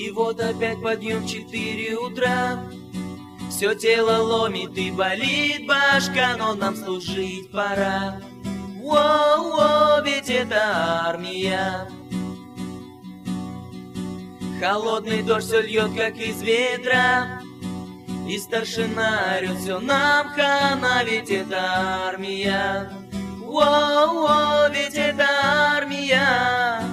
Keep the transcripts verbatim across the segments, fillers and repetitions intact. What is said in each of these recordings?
И вот опять подъем в четыре утра. Все тело ломит и болит башка, но нам служить пора. Воу-воу, ведь это армия. Холодный дождь все льет, как из ведра, и старшина орет: все нам хана, ведь это армия. Воу-воу, ведь это армия.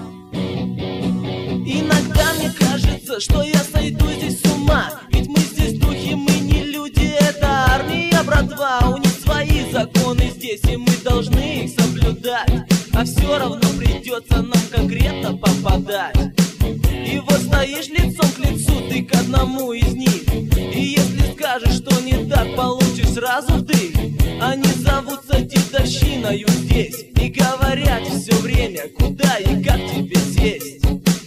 Иногда мне кажется, что я сойду здесь с ума, ведь мы здесь духи, мы не люди, это армия, братва. У них свои законы здесь, и мы должны их соблюдать, а все равно придется нам конкретно попадать. И вот стоишь лицом к лицу ты к одному из них, и если скажешь, что не так, получишь сразу вдых. Они зовутся дедовщиною здесь и говорят все время, куда и как тебе сесть.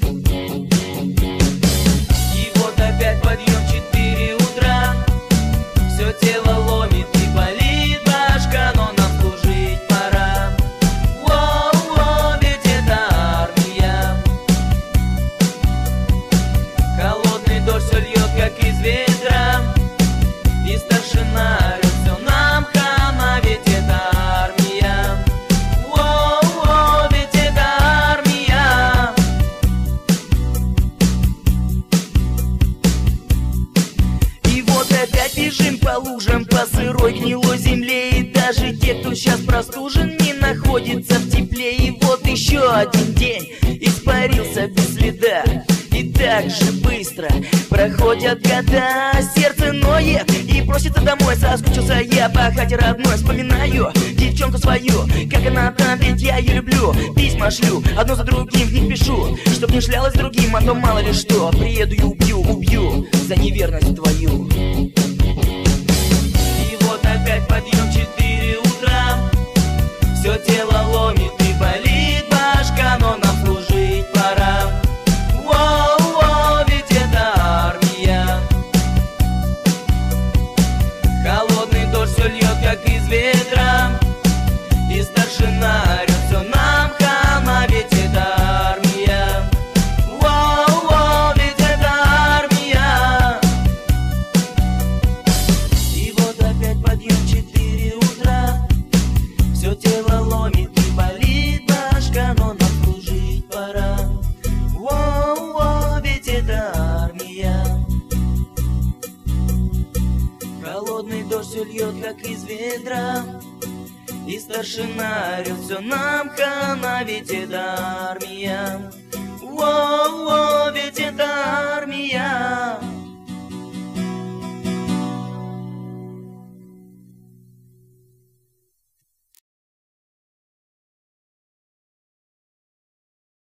И вот опять подъем в четыре утра. Все тело ломит и болит башка, но нам служить пора. Воу-воу, ведь это армия. Холодный дождь все льет, как из ведра, и старшина орет: все нам хана, ведь это армия. Воу-воу, ведь это армия. И вот опять бежим по лужам, по сырой гнилой земле, и даже те, кто сейчас простужен, не находится в тепле. И вот еще один день испарился без следа, и так же быстро проходят года. Сердце ноет и просится домой, соскучился я по хате родной. Вспоминаю девчонку свою, как она там, ведь я ее люблю. Письма шлю, одно за другим в них пишу, чтоб не шлялась другим, а то мало ли что. Приеду и убью, убью за неверность твою. И вот опять подъем в четыре утра. Все тело ломит и болит башка, но нам служить пора. Воу-воу, ведь это армия. Холодный дождь все льет, как из ведра, и старшина орет: все нам хана, ведь это армия. Воу-воу, ведь это армия. И вот опять подъем в четыре утра. Все тело ломит и болит башка, но нам служить пора. Воу-воу, ведь это армия. Холодный дождь все льет, как из ведра, и старшина орет: все нам хана, ведь это армия. Воу-воу, ведь это армия.